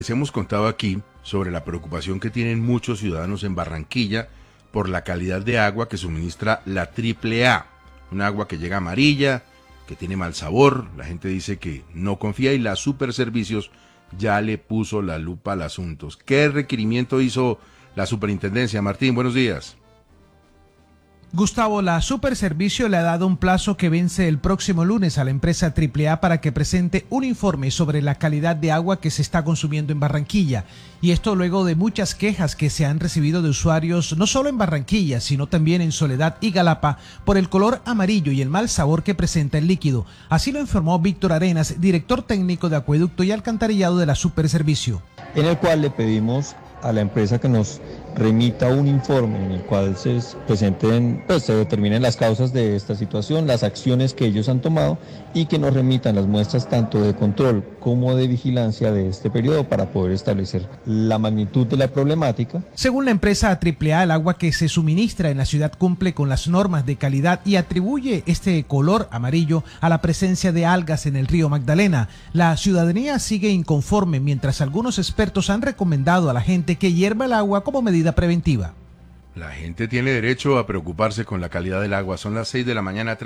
Les hemos contado aquí sobre la preocupación que tienen muchos ciudadanos en Barranquilla por la calidad de agua que suministra la AAA, un agua que llega amarilla, que tiene mal sabor, la gente dice que no confía y la Superservicios ya le puso la lupa al asunto. ¿Qué requerimiento hizo la superintendencia? Martín, buenos días. Gustavo, la Superservicio le ha dado un plazo que vence el próximo lunes a la empresa AAA para que presente un informe sobre la calidad de agua que se está consumiendo en Barranquilla. Y esto luego de muchas quejas que se han recibido de usuarios no solo en Barranquilla, sino también en Soledad y Galapa por el color amarillo y el mal sabor que presenta el líquido. Así lo informó Víctor Arenas, director técnico de Acueducto y Alcantarillado de la Superservicio. En el cual le pedimos a la empresa que nos remita un informe en el cual se presenten, se determinen las causas de esta situación, las acciones que ellos han tomado y que nos remitan las muestras tanto de control como de vigilancia de este periodo para poder establecer la magnitud de la problemática. Según la empresa AAA, el agua que se suministra en la ciudad cumple con las normas de calidad y atribuye este color amarillo a la presencia de algas en el río Magdalena. La ciudadanía sigue inconforme, mientras algunos expertos han recomendado a la gente que hierva el agua como medida preventiva. La gente tiene derecho a preocuparse con la calidad del agua. Son las 6 de la mañana.